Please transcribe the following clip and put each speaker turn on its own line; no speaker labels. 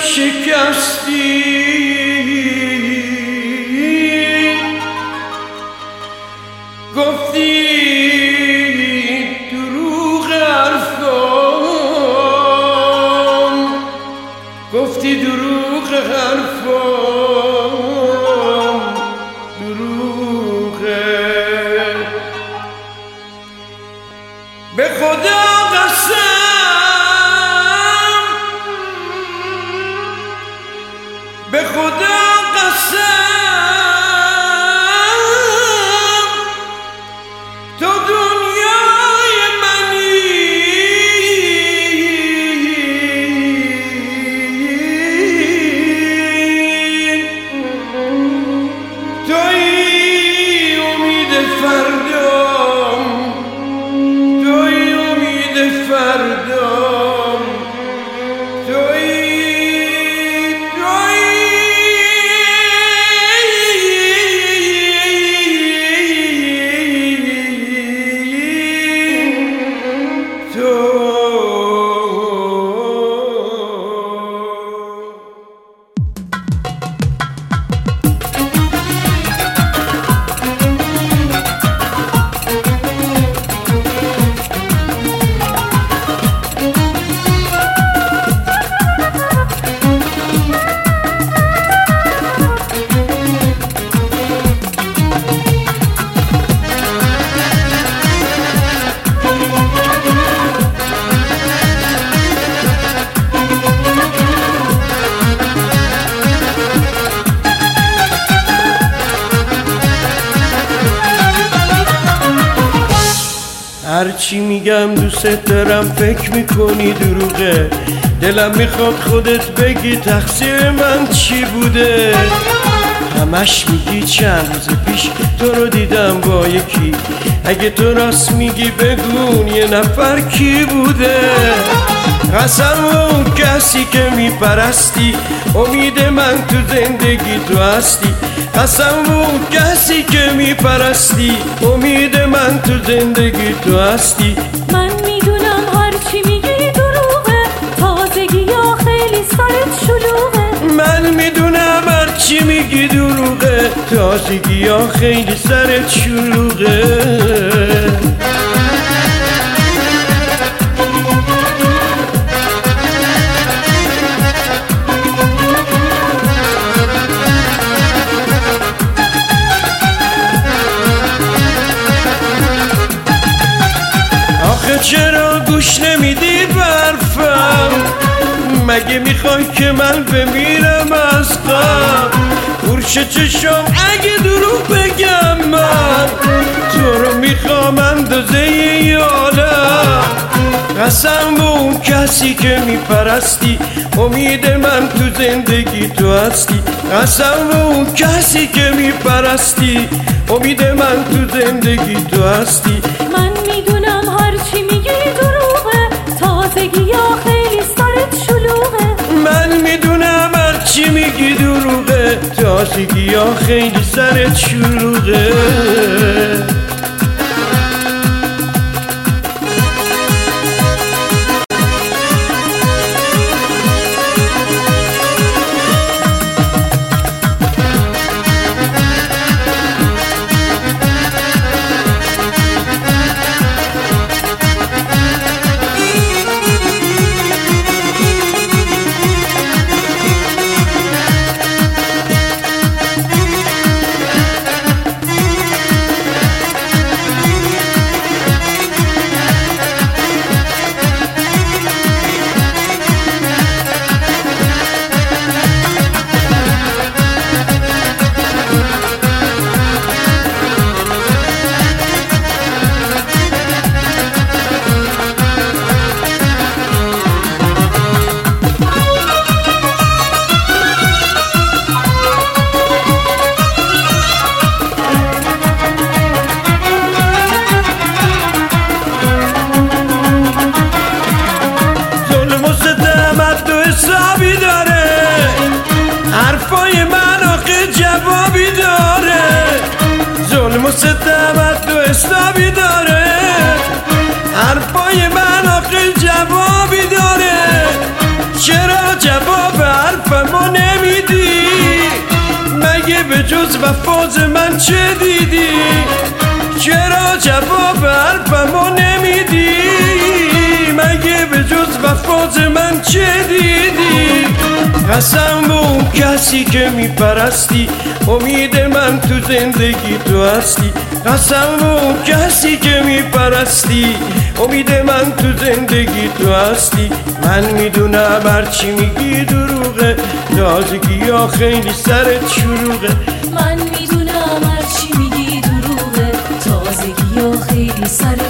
شکستی، گفتی دروغ حرفام، گفتی دروغ حرفام دروغه. به خدا قسم، به خدا قسم، تو دنیای منی، تویی امید فردام، تویی امید فردام، تویی هرچی میگم دوست دارم فکر میکنی دروغه، دلم میخواد خودت بگی تقصیر من چی بوده. همش میگی چند روز پیش تو رو دیدم با یکی، اگه تو راست میگی بگون یه نفر کی بوده. قسم اون کسی که میپرستی، امید من تو زندگی تو هستی. قسم اون کسی که میپرستی، امید من تو زندگی تو هستی.
من میدونم هرچی میگی دروغه، تازگی ها خیلی سرت شلوغه.
من میدونم هرچی میگی دروغه، تازگی ها خیلی سرت شلوغه. چرا گوش نمیدید به حرفم؟ مگه میخوای که من بمیرم از غم؟ گوش چشم اگه دروغ بگم من تو رو میخوام اندازه ی عالم. قسم به اون کسی که میپرستی، امید من تو زندگی تو هستی. قسم به اون کسی که میپرستی، امید من تو زندگی تو هستی.
من میدونم هرچی میگی دروغه، تازگی ها خیلی سرت شلوغه.
من میدونم هرچی میگی دروغه، تازگی ها خیلی سرت شلوغه. و ستمت تو حسابی داره، حرفای من آخه جوابی داره. چرا جواب حرف جز وفاز من چه دیدی؟ چرا جواب حرفمو نمیدی؟ مگه به جز وفاز من چه دیدی؟ قسم به اون کسی که میپرستی، امید من تو زندگی تو هستی. قسم به اون کسی که میپرستی، امید من تو زندگی تو هستی. من میدونم هرچی میگی دروغه، تازگی ها خیلی سرت شلوغه.
من میدونم هرچی میگی دروغه، تازگی ها خیلی سرت